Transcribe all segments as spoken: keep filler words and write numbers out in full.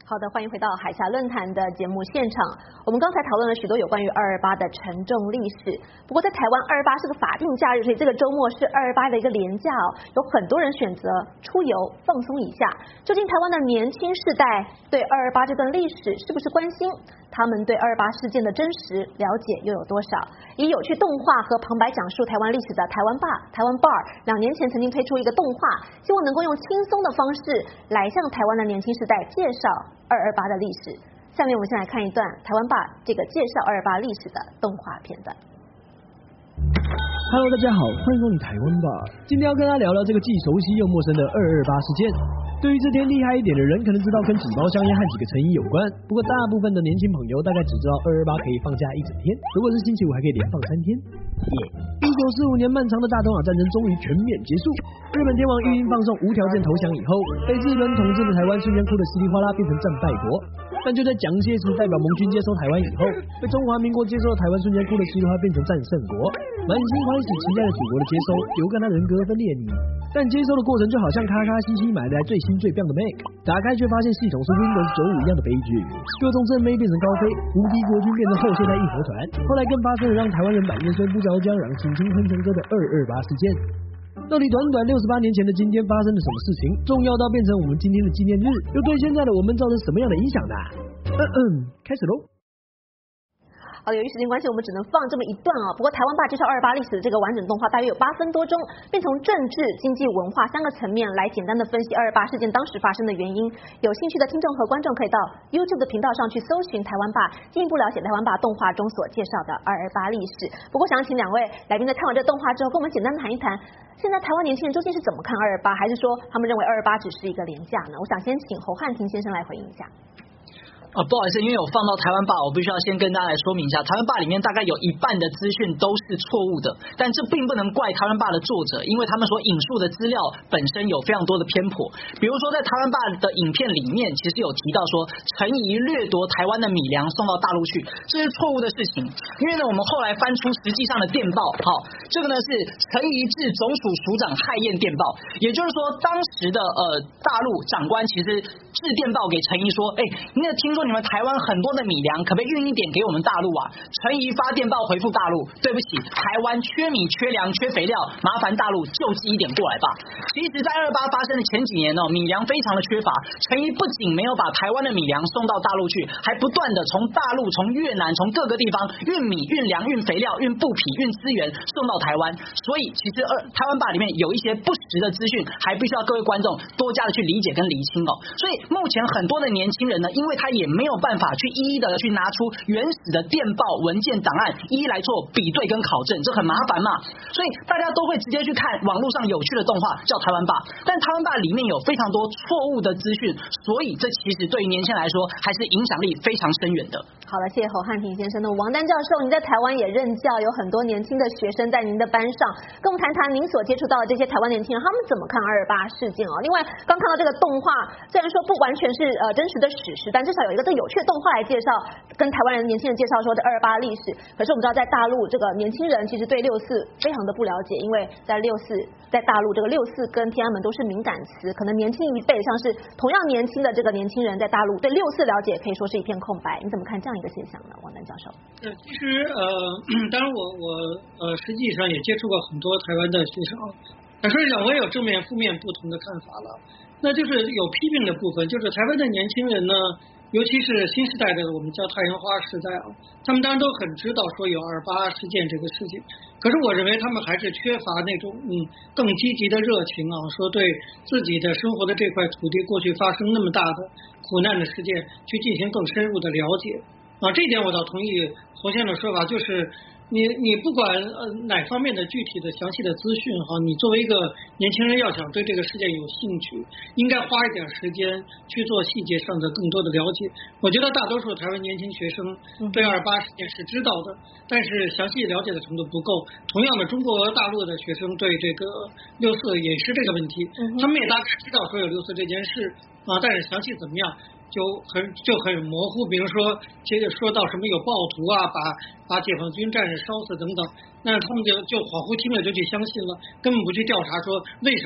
好的，欢迎回到海峡论坛的节目现场。我们刚才讨论了许多有关于二二八的沉重历史。不过在台湾，二二八是个法定假日，所以这个周末是二二八的一个连假哦。有很多人选择出游放松一下。究竟台湾的年轻世代对二二八这段历史是不是关心？他们对二二八事件的真实了解又有多少？以有趣动画和旁白讲述台湾历史的台湾吧台湾 Bar， 两年前曾经推出一个动画，希望能够用轻松的方式来向台湾的年轻世代介绍二二八的历史。下面我们先来看一段台湾吧这个介绍二二八历史的动画片段。 Hello， 大家好，欢迎光临台湾吧。今天要跟大家聊聊这个既熟悉又陌生的二二八事件。对于这天厉害一点的人，可能知道跟几包香烟和几个成瘾有关。不过大部分的年轻朋友大概只知道二二八可以放假一整天，如果是星期五还可以连放三天。耶！一九四五年漫长的大东亚战争终于全面结束，日本天皇御音放送无条件投降以后，被日本统治的台湾瞬间哭得稀里哗啦，变成战败国。但就在蒋介石代表盟军接收台湾以后，被中华民国接收的台湾瞬间哭得稀里哗啦，变成战胜国。满心欢喜期待着祖国的接收，有感他人格分裂你。但接收的过程就好像咔咔兮兮买来最新最棒的 Mac， 打开却发现系统是 Windows 九十五一样的悲剧，各种正妹变成高飞，无敌国军变成后现代义和团。后来更发生了让台湾人百年虽不着江让轻轻哼成歌的二二八事件。到底短短六十八年前的今天发生了什么事情，重要到变成我们今天的纪念日，又对现在的我们造成什么样的影响呢？嗯嗯，开始喽。 好，由于时间关系，我们只能放这么一段啊。不过台湾吧介绍二二八历史的这个完整动画大约有八分多钟，并从政治、经济、文化三个层面来简单的分析二二八事件当时发生的原因。有兴趣的听众和观众可以到 YouTube 的频道上去搜寻台湾吧，进一步了解台湾吧动画中所介绍的二二八历史。不过想请两位来宾在看完这动画之后，跟我们简单谈一谈，现在台湾年轻人究竟是怎么看二二八，还是说他们认为二二八只是一个连假呢？我想先请侯汉廷先生来回应一下。 啊，不好意思，因为我放到台湾吧，我必须要先跟大家来说明一下，台湾吧里面大概有一半的资讯都是错误的，但这并不能怪台湾吧的作者，因为他们所引述的资料本身有非常多的偏颇。比如说在台湾吧的影片里面，其实有提到说陈仪掠夺台湾的米粮送到大陆去，这是错误的事情。因为呢，我们后来翻出实际上的电报，好，这个呢是陈仪致总署署长害燕电报，也就是说当时的呃大陆长官其实致电报给陈仪说，哎，那听说你们台湾很多的米粮，可不可以运一点给我们大陆啊？陈仪发电报回复大陆，对不起，台湾缺米、缺粮、缺肥料，麻烦大陆救济一点过来吧。其实，在二二八发生的前几年呢，米粮非常的缺乏，陈仪不仅没有把台湾的米粮送到大陆去，还不断的从大陆、从越南、从各个地方运米、运粮、运肥料、运布匹、运资源送到台湾。所以，其实二台湾吧里面有一些不实的资讯，还必须要各位观众多加的去理解跟厘清哦。所以，目前很多的年轻人呢，因为他也没有办法去一一的去拿出原始的电报文件档案，一一来做比对跟考证，这很麻烦嘛。所以大家都会直接去看网络上有趣的动画，叫台湾吧。但台湾吧里面有非常多错误的资讯，所以这其实对于年轻人来说，还是影响力非常深远的。 好了，谢谢侯汉廷先生。那王丹教授，您在台湾也任教，有很多年轻的学生在您的班上，跟我们谈谈您所接触到的这些台湾年轻人，他们怎么看二二八事件哦？另外，刚看到这个动画，虽然说不完全是呃真实的史实，但至少有一个这有趣的动画来介绍，跟台湾人年轻人介绍说的二二八历史。可是我们知道，在大陆这个年轻人其实对六四非常的不了解，因为在六四在大陆这个六四跟天安门都是敏感词，可能年轻一辈像是同样年轻的这个年轻人在大陆对六四了解可以说是一片空白。你怎么看这样一个现象呢，王丹教授？ 呃，其实呃，当然我我呃实际上也接触过很多台湾的学生，那实际上我也有正面、负面不同的看法了。那就是有批评的部分，就是台湾的年轻人呢，尤其是新时代的我们叫太阳花时代啊，他们当然都很知道说有二二八事件这个事情，可是我认为他们还是缺乏那种嗯更积极的热情啊，说对自己的生活的这块土地过去发生那么大的苦难的事件去进行更深入的了解啊，这一点我倒同意侯先生的说法，就是你你不管呃哪方面的具体的详细的资讯哈，你作为一个年轻人要想对这个事件有兴趣，应该花一点时间去做细节上的更多的了解。我觉得大多数台湾年轻学生对二二八事件是知道的，但是详细了解的程度不够。同样的，中国大陆的学生对这个六四也是这个问题，他们也大概知道说有六四这件事啊，但是详细怎么样就很就很模糊，比如说接着说到什么有暴徒啊，把把解放军战士烧死等等，那他们就就恍惚听了就去相信了，根本不去调查说为什么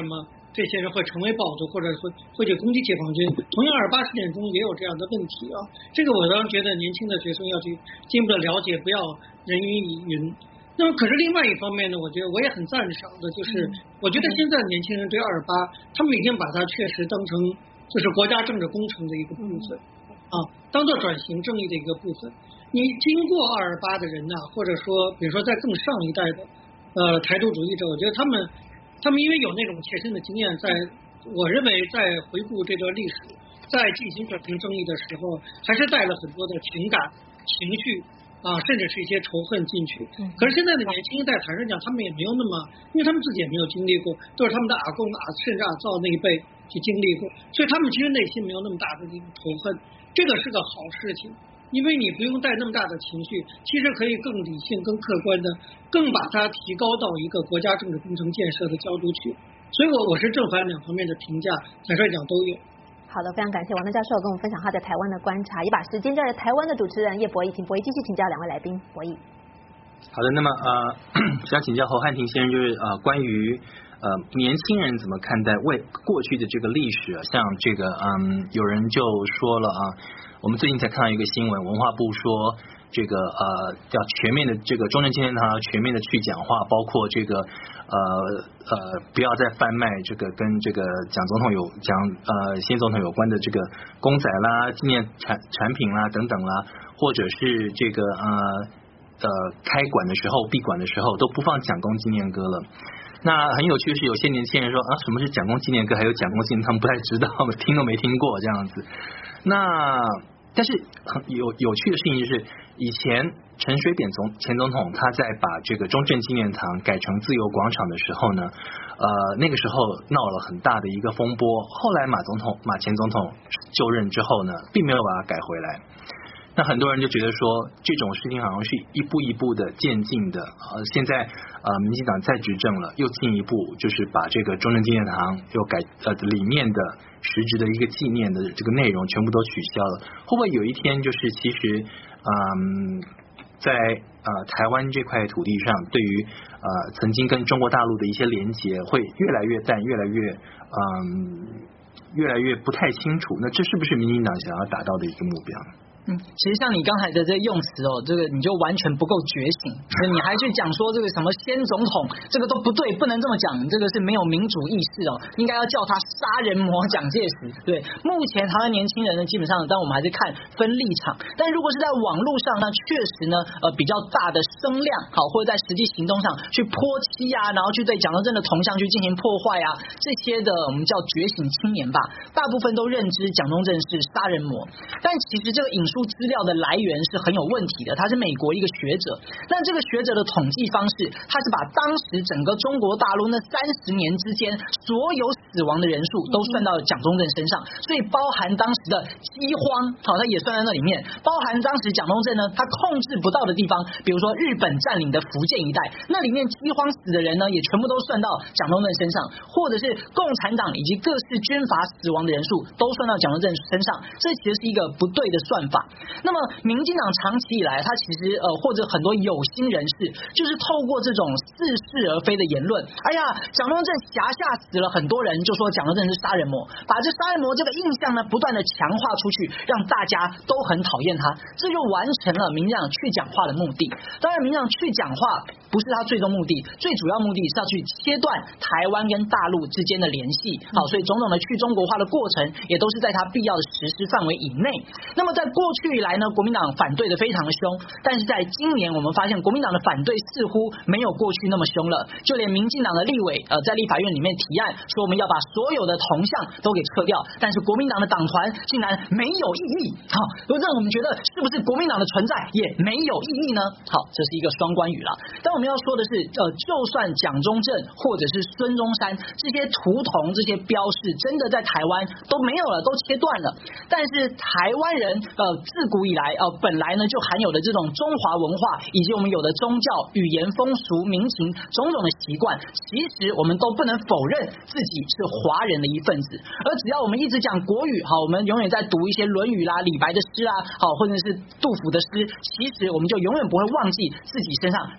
这些人会成为暴徒，或者会会去攻击解放军。同样，二八事件中也有这样的问题啊。这个我当然觉得年轻的学生要去进一步的了解，不要人云亦云。那么，可是另外一方面呢，我觉得我也很赞赏的，就是我觉得现在年轻人对二八，他们已经把它确实当成就是国家政治工程的一个部分啊，当做转型正义的一个部分。你经过二二八的人呐、啊，或者说比如说在更上一代的呃台独主义者，我觉得他们他们因为有那种切身的经验，在我认为在回顾这段历史，在进行转型正义的时候，还是带了很多的情感情绪啊，甚至是一些仇恨进去。可是现在的年轻一代，坦率讲，他们也没有那么，因为他们自己也没有经历过，都是他们的阿公啊，甚至阿灶那一辈去经历过，所以他们其实内心没有那么大的这种仇恨，这个是个好事情。因为你不用带那么大的情绪，其实可以更理性、更客观的，更把它提高到一个国家政治工程建设的角度去。所以我我是正反两方面的评价，坦率讲都有。 好的，非常感谢王教授跟我们分享他在台湾的观察。也把时间交给台湾的主持人叶博弈，请博弈继续请教两位来宾。博弈。 好的，那么呃，想请教侯汉廷先生，就是呃关于呃年轻人怎么看待为过去的这个历史啊，像这个嗯，有人就说了啊。我们最近才看到一个新闻，文化部说这个呃要全面的这个中正纪念堂要全面的去讲话，包括这个呃呃不要再贩卖这个跟这个蒋总统有蒋呃先总统有关的这个公仔啦、纪念产产品啦等等啦，或者是这个呃呃开馆的时候、闭馆的时候都不放蒋公纪念歌了。那很有趣的是，有些年轻人说啊，什么是蒋公纪念歌？还有蒋公纪念，他们不太知道，听都没听过这样子。那但是很有有趣的事情就是，以前陈水扁总前总统他在把这个中正纪念堂改成自由广场的时候呢，呃那个时候闹了很大的一个风波。后来马总统马前总统就任之后呢，并没有把它改回来。那很多人就觉得说，这种事情好像是一步一步的渐进的。呃，现在呃民进党再执政了，又进一步就是把这个中正纪念堂又改呃里面的实质的一个纪念的这个内容全部都取消了。会不会有一天就是其实嗯在呃台湾这块土地上，对于呃曾经跟中国大陆的一些连结会越来越淡，越来越嗯越来越不太清楚？那这是不是民进党想要达到的一个目标？ 嗯，其实像你刚才的这个用词哦，这个你就完全不够觉醒，你还去讲说这个什么先总统，这个都不对，不能这么讲，这个是没有民主意识哦，应该要叫他杀人魔蒋介石。对，目前台湾年轻人呢，基本上，但我们还是看分立场，但如果是在网络上呢，确实呢，呃，比较大的声量，好，或者在实际行动上去泼漆啊，然后去对蒋中正的铜像去进行破坏啊，这些的我们叫觉醒青年吧，大部分都认知蒋中正是杀人魔，但其实这个引述资料的来源是很有问题的，他是美国一个学者，那这个学者的统计方式，他是把当时整个中国大陆那三十年之间所有死亡的人数都算到蒋中正身上，所以包含当时的饥荒，好，他也算在那里面，包含当时蒋中正呢他控制不到的地方，比如说日本占领的福建一带，那里面饥荒死的人呢也全部都算到蒋中正身上，或者是共产党以及各式军阀死亡的人数都算到蒋中正身上，这其实是一个不对的算法。那么民进党长期以来，他其实呃或者很多有心人士，就是透过这种似是而非的言论，哎呀，蒋中正辖下死了很多人，就说蒋中正是杀人魔，把这杀人魔这个印象呢不断的强化出去，让大家都很讨厌他，这就完成了民进党去讲话的目的。当然，民进党去讲话不是他最终目的，最主要目的是要去切断台湾跟大陆之间的联系。好，所以种种的去中国化的过程，也都是在他必要的实施范围以内。那么在过去以来呢，国民党反对的非常的凶，但是在今年我们发现国民党的反对似乎没有过去那么凶了，就连民进党的立委呃在立法院里面提案说我们要把所有的铜像都给撤掉，但是国民党的党团竟然没有异议，好，让我们觉得是不是国民党的存在也没有意义呢？好，这是一个双关语了。但我们要说的是，呃，就算蒋中正或者是孙中山这些图腾、这些标示真的在台湾都没有了，都切断了，但是台湾人呃自古以来呃本来呢就含有的这种中华文化，以及我们有的宗教、语言、风俗、民情种种的习惯，其实我们都不能否认自己是华人的一份子。而只要我们一直讲国语，好，我们永远在读一些《论语》啦、李白的诗啊，好，或者是杜甫的诗，其实我们就永远不会忘记自己身上流着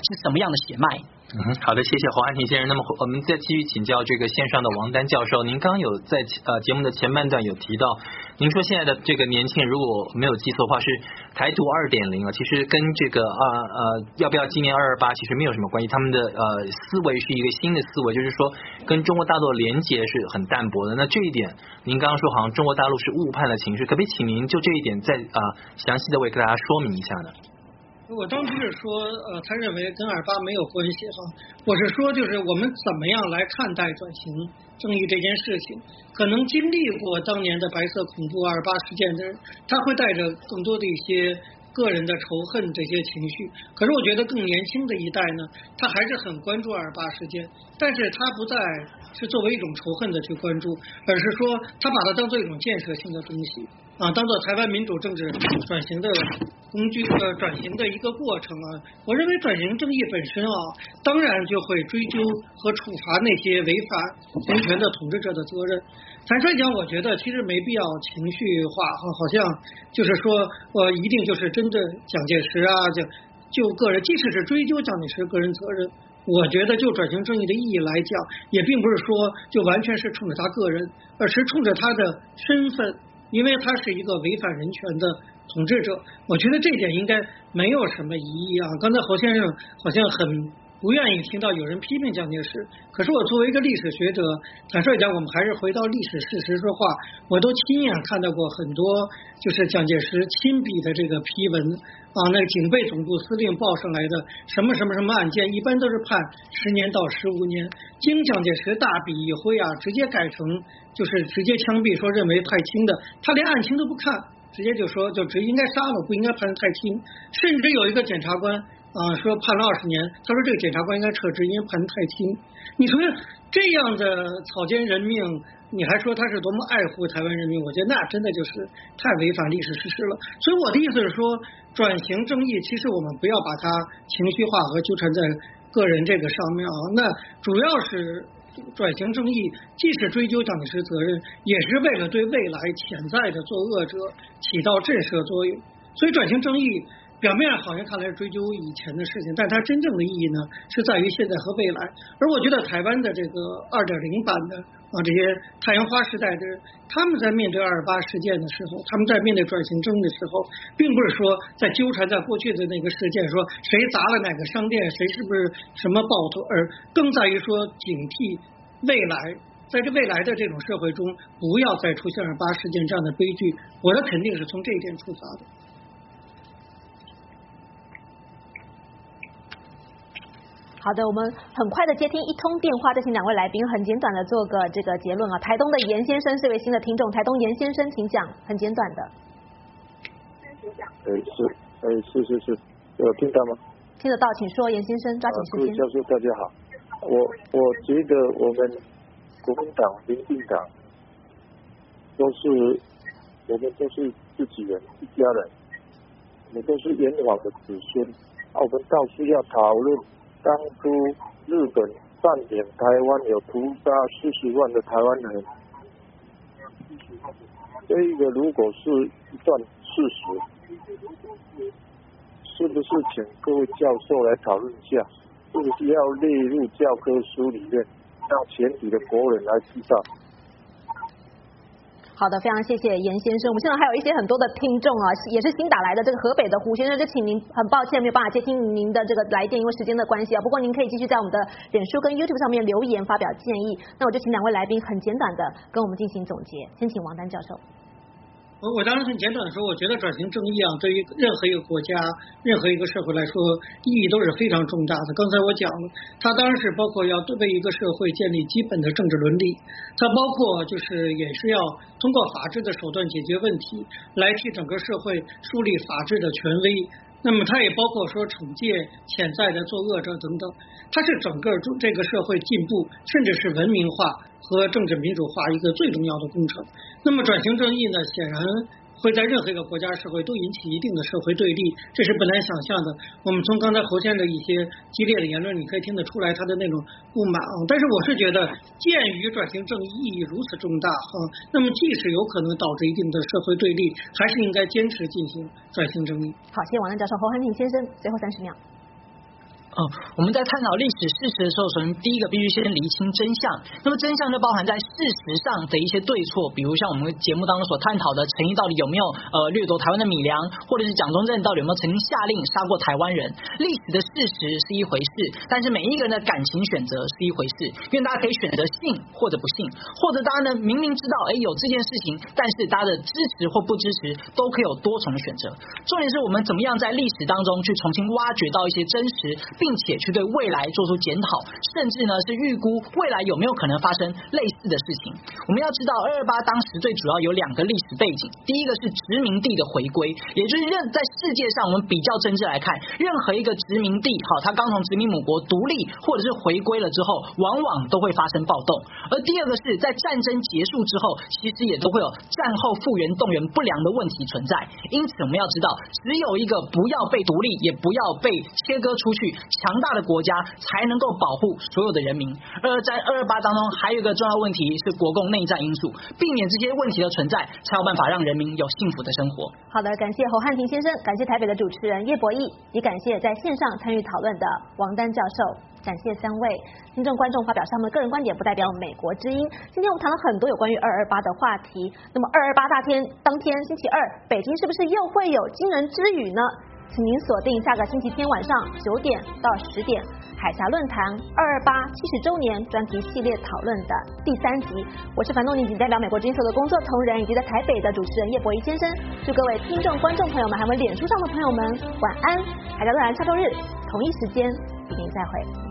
是什么样的血脉。 嗯，好的，谢谢侯汉廷先生。那么我们再继续请教这个线上的王丹教授，您刚刚有在呃节目的前半段有提到，您说现在的这个年轻人如果没有记错的话是台独二点零啊，其实跟这个呃呃要不要纪念二二八其实没有什么关系，他们的呃思维是一个新的思维，就是说跟中国大陆的连结是很淡薄的。那这一点您刚刚说好像中国大陆是误判了情绪，可不可以请您就这一点再啊、呃、详细的为大家说明一下呢？ 我当时是说，呃，他认为跟二八没有关系哈。我是说，就是我们怎么样来看待转型正义这件事情？可能经历过当年的白色恐怖、二八事件的人，他会带着更多的一些个人的仇恨这些情绪。可是我觉得更年轻的一代呢，他还是很关注二八事件，但是他不再是作为一种仇恨的去关注，而是说他把它当做一种建设性的东西啊，当做台湾民主政治转型的工具呃转型的一个过程啊。我认为转型正义本身啊，当然就会追究和处罚那些违反人权的统治者的责任。坦率讲，我觉得其实没必要情绪化哈，好像就是说我一定就是针对蒋介石啊，就就个人，即使是追究蒋介石个人责任，我觉得就转型正义的意义来讲，也并不是说就完全是冲着他个人，而是冲着他的身份，因为他是一个违反人权的统治者。我觉得这点应该没有什么疑义啊。刚才侯先生好像很不愿意听到有人批评蒋介石，可是我作为一个历史学者，坦率讲，我们还是回到历史事实说话，我都亲眼看到过很多就是蒋介石亲笔的这个批文啊，那个警备总部司令报上来的什么什么什么案件，一般都是判十年到十五年，经蒋介石大笔一挥啊，直接改成就是直接枪毙，说认为太轻的，他连案情都不看，直接就说就只应该杀了，不应该判得太轻，甚至有一个检察官啊，说判了二十年，他说这个检察官应该撤职，因为判得太轻。你说这样的草菅人命，你还说他是多么爱护台湾人民，我觉得那真的就是太违反历史事实了。所以我的意思是说，转型正义其实我们不要把它情绪化和纠缠在个人这个上面啊。那主要是转型正义既是追究蒋介石责任，也是为了对未来潜在的作恶者起到震慑作用。所以转型正义表面上好像看来是追究以前的事情，但它真正的意义呢，是在于现在和未来。而我觉得台湾的这个二点零版的啊，这些太阳花时代的人，他们在面对二二八事件的时候，他们在面对转型正义的时候，并不是说在纠缠在过去的那个事件，说谁砸了哪个商店，谁是不是什么暴徒，而更在于说警惕未来，在这未来的这种社会中，不要再出现二二八事件这样的悲剧。我的肯定是从这一点出发的。 好的，我们很快的接听一通电话，再请两位来宾很简短的做个这个结论啊。台东的严先生是位新的听众，台东严先生请讲，很简短的。 呃是，呃是是是，有听到吗？ 听得到，请说，严先生，抓紧时间。 各位教授大家好，我我觉得我们国民党、民进党都是我们都是自己人，一家人，我们都是炎黄的子孙啊，我们到处要讨论。当初日本占领台湾有屠杀四十万的台湾人，这个如果是一段事实，是不是请各位教授来讨论一下，是不是要列入教科书里面，让全体的国人来知道？ 好的，非常谢谢严先生。我们现在还有一些很多的听众啊，也是新打来的。这个河北的胡先生就请您，很抱歉没有办法接听您的这个来电，因为时间的关系啊。不过您可以继续在我们的脸书跟 YouTube 上面留言发表建议。那我就请两位来宾很简短的跟我们进行总结。先请王丹教授。 我我当然很简短的说，我觉得转型正义啊，对于任何一个国家、任何一个社会来说，意义都是非常重大的。刚才我讲了，它当然是包括要为一个社会建立基本的政治伦理，它包括就是也是要通过法治的手段解决问题，来替整个社会树立法治的权威。那么它也包括说惩戒潜在的作恶者等等，它是整个这个社会进步甚至是文明化和政治民主化一个最重要的工程。那么转型正义呢，显然会在任何一个国家社会都引起一定的社会对立，这是本来想象的。我们从刚才侯先生的一些激烈的言论，你可以听得出来他的那种不满啊。但是我是觉得，鉴于转型正义意义如此重大啊，那么即使有可能导致一定的社会对立，还是应该坚持进行转型正义。 好，谢谢王丹教授。侯汉廷先生，最后三十秒。 嗯，我们在探讨历史事实的时候，首先第一个必须先厘清真相。那么真相就包含在事实上的一些对错，比如像我们节目当中所探讨的陈毅到底有没有呃掠夺台湾的米粮，或者是蒋中正到底有没有曾经下令杀过台湾人。历史的事实是一回事，但是每一个人的感情选择是一回事，因为大家可以选择信或者不信，或者大家呢明明知道哎有这件事情，但是大家的支持或不支持都可以有多重的选择。重点是我们怎么样在历史当中去重新挖掘到一些真实，并且去对未来做出检讨，甚至呢是预估未来有没有可能发生类似的事情。我们要知道二二八当时最主要有两个历史背景，第一个是殖民地的回归，也就是任在世界上我们比较政治来看，任何一个殖民地好，它刚从殖民母国独立或者是回归了之后，往往都会发生暴动。而第二个是在战争结束之后，其实也都会有战后复原动员不良的问题存在。因此我们要知道，只有一个不要被独立，也不要被切割出去强大的国家，才能够保护所有的人民。而在二二八当中，还有一个重要问题是国共内战因素，避免这些问题的存在，才有办法让人民有幸福的生活。 好的，感谢侯汉廷先生，感谢台北的主持人叶博义，也感谢在线上参与讨论的王丹教授，感谢三位听众观众发表他们的个人观点，不代表美国之音。今天我们谈了很多有关于二二八的话题，那么二二八大天当天星期二，北京是不是又会有惊人之语呢？请您锁定下个星期天晚上九点到十点海峡论坛二二八七十周年专题系列讨论的第三集。我是樊东宁，仅代表美国之音所有的工作同仁以及在台北的主持人叶博仪先生，祝各位听众观众朋友们还有脸书上的朋友们晚安。海峡论坛下周日同一时间与您再会。